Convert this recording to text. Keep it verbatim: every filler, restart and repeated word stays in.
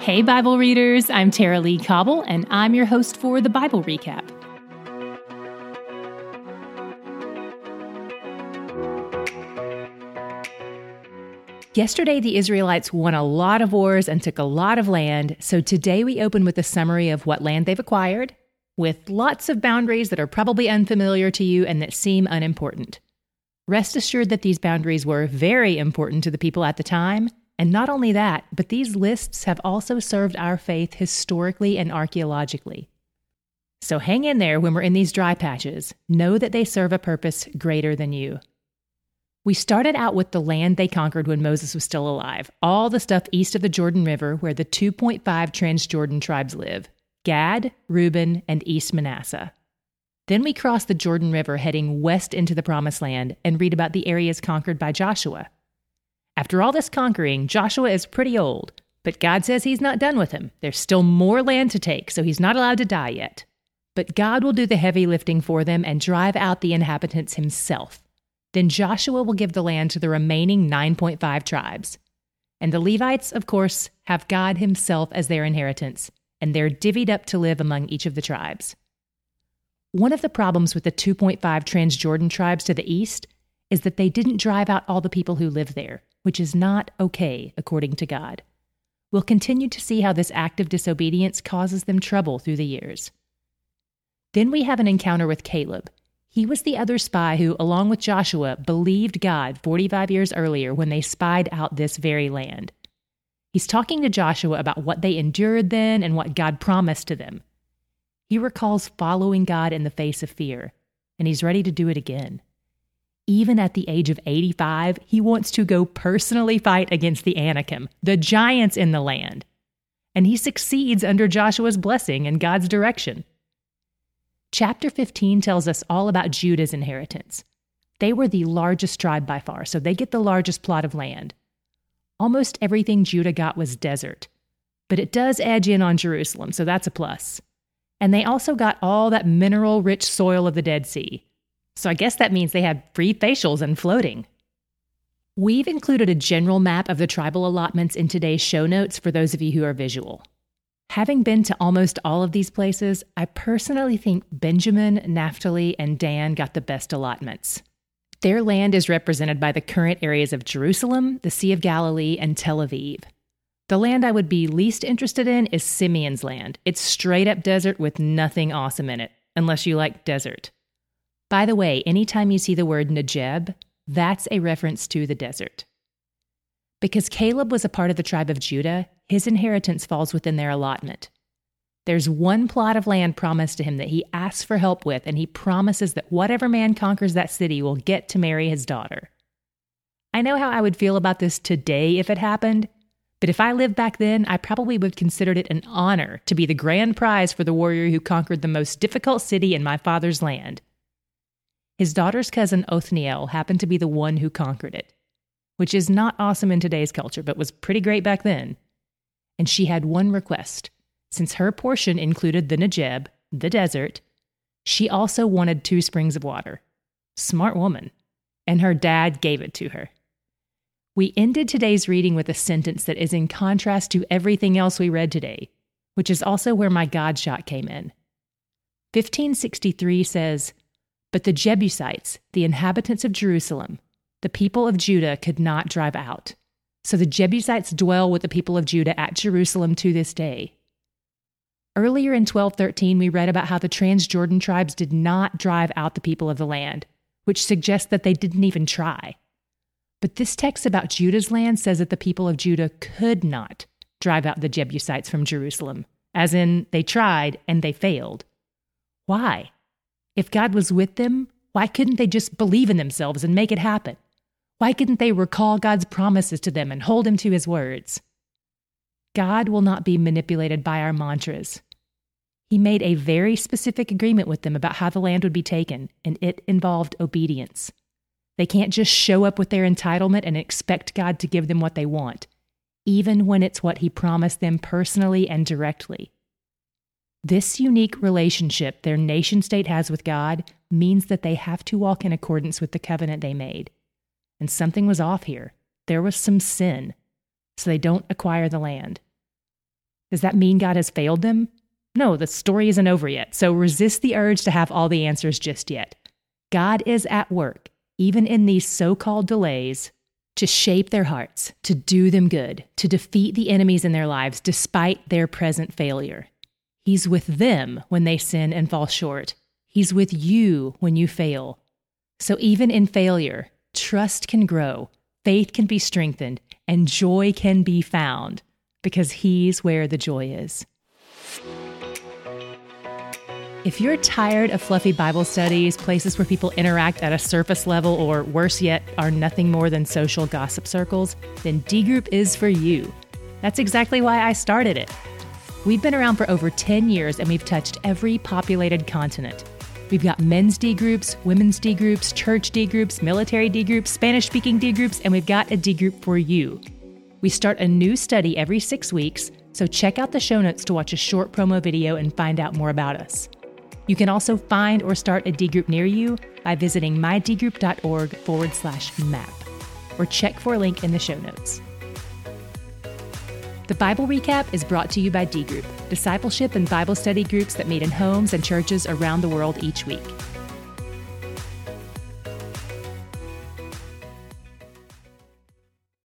Hey, Bible readers, I'm Tara Lee Cobble, and I'm your host for the Bible Recap. Yesterday, the Israelites won a lot of wars and took a lot of land, so today we open with a summary of what land they've acquired, with lots of boundaries that are probably unfamiliar to you and that seem unimportant. Rest assured that these boundaries were very important to the people at the time, and not only that, but these lists have also served our faith historically and archaeologically. So hang in there when we're in these dry patches. Know that they serve a purpose greater than you. We started out with the land they conquered when Moses was still alive, all the stuff east of the Jordan River where the two point five Transjordan tribes live, Gad, Reuben, and East Manasseh. Then we cross the Jordan River heading west into the Promised Land and read about the areas conquered by Joshua. After all this conquering, Joshua is pretty old, but God says he's not done with him. There's still more land to take, so he's not allowed to die yet. But God will do the heavy lifting for them and drive out the inhabitants himself. Then Joshua will give the land to the remaining nine point five tribes. And the Levites, of course, have God himself as their inheritance, and they're divvied up to live among each of the tribes. One of the problems with the two point five Transjordan tribes to the east is that they didn't drive out all the people who live there, which is not okay, according to God. We'll continue to see how this act of disobedience causes them trouble through the years. Then we have an encounter with Caleb. He was the other spy who, along with Joshua, believed God forty-five years earlier when they spied out this very land. He's talking to Joshua about what they endured then and what God promised to them. He recalls following God in the face of fear, and he's ready to do it again. Even at the age of eighty-five, he wants to go personally fight against the Anakim, the giants in the land. And he succeeds under Joshua's blessing and God's direction. Chapter fifteen tells us all about Judah's inheritance. They were the largest tribe by far, so they get the largest plot of land. Almost everything Judah got was desert, but it does edge in on Jerusalem, so that's a plus. And they also got all that mineral-rich soil of the Dead Sea. So I guess that means they had free facials and floating. We've included a general map of the tribal allotments in today's show notes for those of you who are visual. Having been to almost all of these places, I personally think Benjamin, Naphtali, and Dan got the best allotments. Their land is represented by the current areas of Jerusalem, the Sea of Galilee, and Tel Aviv. The land I would be least interested in is Simeon's land. It's straight up desert with nothing awesome in it, unless you like desert. By the way, anytime you see the word Negeb, that's a reference to the desert. Because Caleb was a part of the tribe of Judah, his inheritance falls within their allotment. There's one plot of land promised to him that he asks for help with, and he promises that whatever man conquers that city will get to marry his daughter. I know how I would feel about this today if it happened, but if I lived back then, I probably would have considered it an honor to be the grand prize for the warrior who conquered the most difficult city in my father's land. His daughter's cousin Othniel happened to be the one who conquered it, which is not awesome in today's culture, but was pretty great back then. And she had one request. Since her portion included the Negeb, the desert, she also wanted two springs of water. Smart woman. And her dad gave it to her. We ended today's reading with a sentence that is in contrast to everything else we read today, which is also where my God shot came in. fifteen sixty-three says, "But the Jebusites, the inhabitants of Jerusalem, the people of Judah could not drive out. So the Jebusites dwell with the people of Judah at Jerusalem to this day." Earlier in twelve thirteen, we read about how the Transjordan tribes did not drive out the people of the land, which suggests that they didn't even try. But this text about Judah's land says that the people of Judah could not drive out the Jebusites from Jerusalem, as in they tried and they failed. Why? If God was with them, why couldn't they just believe in themselves and make it happen? Why couldn't they recall God's promises to them and hold him to his words? God will not be manipulated by our mantras. He made a very specific agreement with them about how the land would be taken, and it involved obedience. They can't just show up with their entitlement and expect God to give them what they want, even when it's what he promised them personally and directly. This unique relationship their nation-state has with God means that they have to walk in accordance with the covenant they made. And something was off here. There was some sin, so they don't acquire the land. Does that mean God has failed them? No, the story isn't over yet, so resist the urge to have all the answers just yet. God is at work, even in these so-called delays, to shape their hearts, to do them good, to defeat the enemies in their lives despite their present failure. He's with them when they sin and fall short. He's with you when you fail. So even in failure, trust can grow, faith can be strengthened, and joy can be found, because He's where the joy is. If you're tired of fluffy Bible studies, places where people interact at a surface level, or worse yet, are nothing more than social gossip circles, then D Group is for you. That's exactly why I started it. We've been around for over ten years, and we've touched every populated continent. We've got men's D groups, women's D groups, church D groups, military D groups, Spanish-speaking D groups, and we've got a D group for you. We start a new study every six weeks, so check out the show notes to watch a short promo video and find out more about us. You can also find or start a D group near you by visiting mydgroup.org forward slash map, or check for a link in the show notes. The Bible Recap is brought to you by D Group, discipleship and Bible study groups that meet in homes and churches around the world each week.